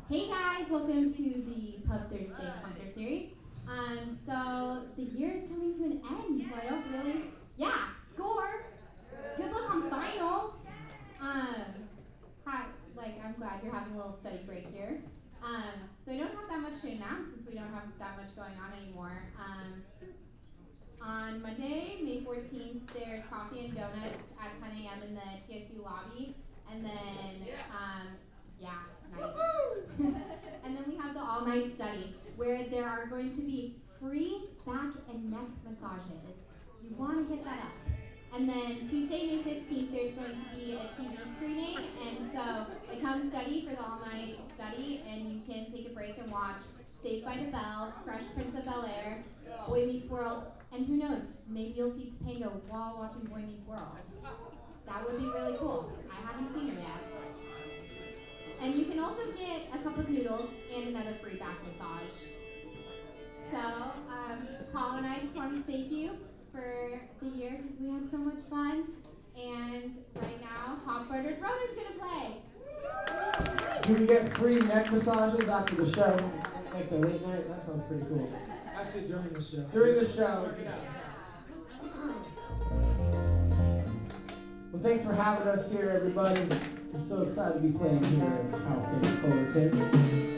Hey guys, welcome to the Pub Thursday concert series. So the year is coming to an end, so I don't really, yeah, score. Good luck on finals. Hi, I'm glad you're having a little study break here. So I don't have that much to announce since we don't have that much going on anymore. On Monday, May 14th, there's coffee and donuts at 10 a.m. in the TSU lobby. And then, yeah, nice. And then we have the all-night study, where there are going to be free back and neck massages. You want to hit that up. And then Tuesday, May 15th, there's going to be a TV screening. And so come study for the all-night study, and you can take a break and watch Saved by the Bell, Fresh Prince of Bel-Air, Boy Meets World, and who knows, maybe you'll see Topanga while watching Boy Meets World. That would be really cool. I haven't seen her yet. And you can also get a cup of noodles and another free back massage. So, Paul and I just wanted to thank you for the year because we had so much fun. And right now, Hot Buttered Rona's going to play. Do we get free neck massages after the show? Like the late night? That sounds pretty cool. Actually, during the show. During the show. Well, thanks for having us here, everybody. We're so excited to be playing here at Cal State Fullerton.